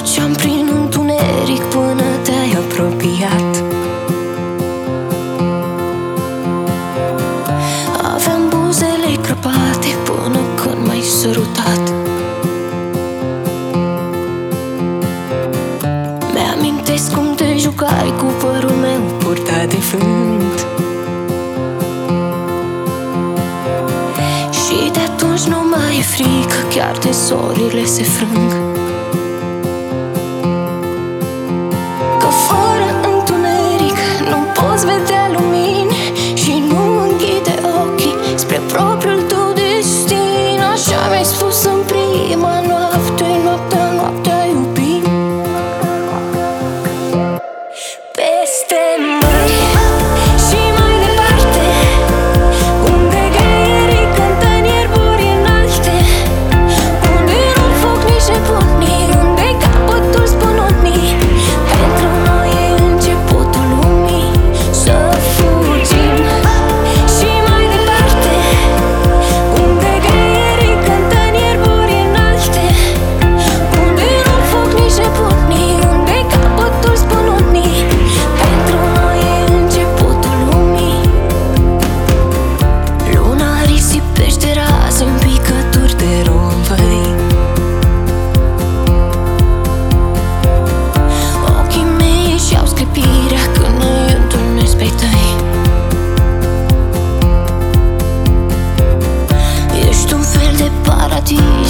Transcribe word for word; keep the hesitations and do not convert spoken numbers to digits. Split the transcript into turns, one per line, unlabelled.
Treceam prin întuneric până te-ai apropiat. Aveam buzele crăpate până când m-ai sărutat. Mi-amintesc cum te jucai cu părul meu purtat de vânt. Și de atunci nu mai e frică, chiar de zorile se frâng. Că fără întuneric nu poți vedea lumini și nu închide ochii spre propriul tău destin. Așa mi-ai spus în prima noapte, noaptea, noaptea iubim. Peste mări și mai departe, unde greierii cântă în ierburi înalte, unde nu foc nici nebunii, unde-i capătul spun unii. Pentru noi e începutul lumii. Să fugim și mai departe, unde greierii cântă în ierburi înalte, unde nu foc nici nebunii, unde-i capătul spun unii. Pentru noi e începutul lumii. Luna risipește raze în picături de rovăi. Ochii mei își-au sclipirea când îi întâlnesc pe tăi. Ești un fel de paradis